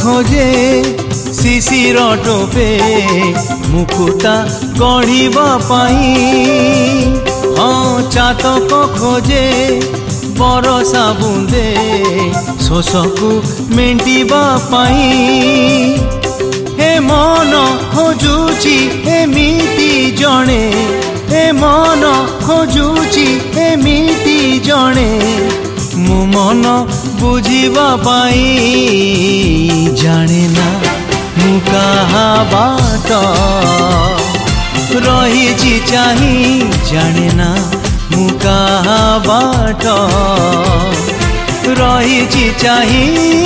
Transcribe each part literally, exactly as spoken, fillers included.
खोजे शिशिर टोपे मुकुटा गढ़िबा पाई हाँ चातक खोजे बरसा बुंदे शोषकु मेंटिबा पाई हे मन खोजुची एमिति जणे हे मन खोजुची एमिति जणे मु मन बुझिबा पाई जाने ना मु कहा बाट रही चाही जाने ना मु कहा बाट रही चाही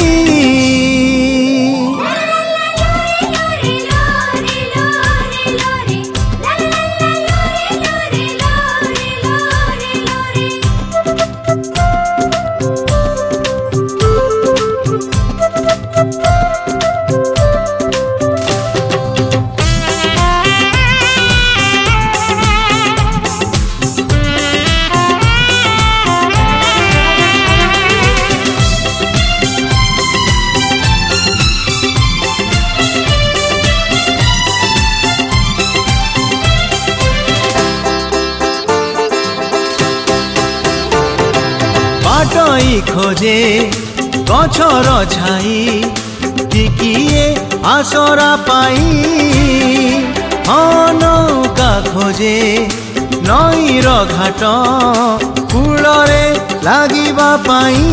बाटई खोजे गछर छाई टिकिए आसरा पाई हाँ नौका खोजे नईर घाट कूलरे लागिबा पाई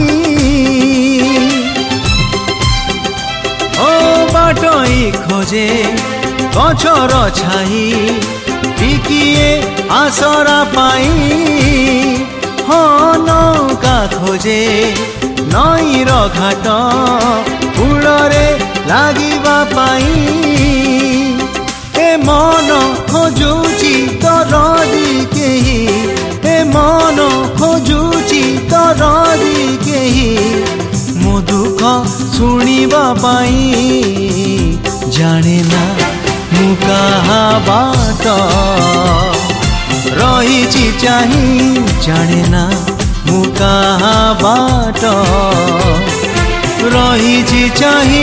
ओ बाटई खोजे गछर छाई टिकिए आसरा पाई हाँ नौका खोजे नईर घाट कूलरे लागिबा पाई ए मन खोजुची तरदी केही ए मन खोजुची तरदी केही मो दुख शुणिबा पाई जाने ना मु कहा बाट रही चाही जाने ना मु कहा बाट रही चाही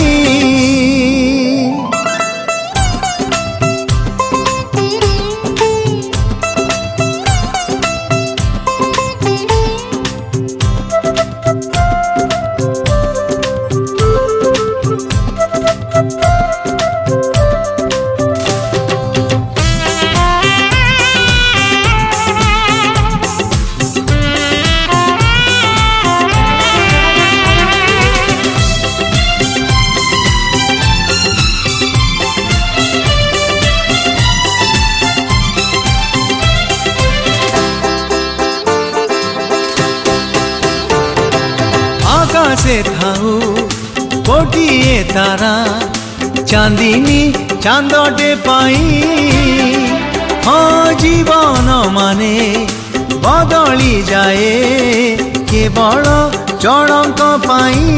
से थाऊ कोटिए तारा चांदिनी चांदटे पाई हाँ जीवन माने बदली जाए केवल चढ़क पाई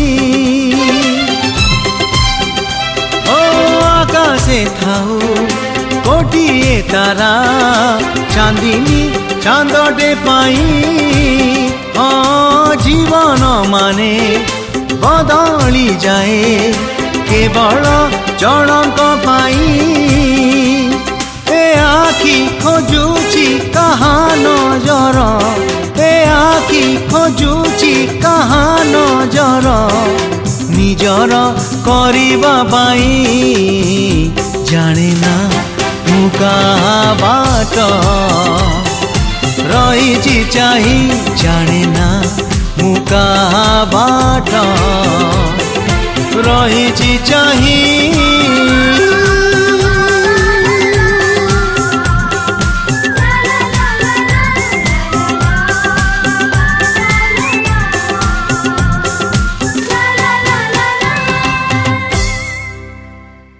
ओ आकाशे थाऊ कोटिए तारा चांदिनी चांदटे पाई हाँ जीवन माने बदली जाए केवल चढ़क पाई ए आखि खोजुची कहा नजर ए आखि खोजुची कहा नजर निजर करिबा पाई जाने ना मु कहा बाट रही चाही जाने ना मु कहा बाट रही चाही।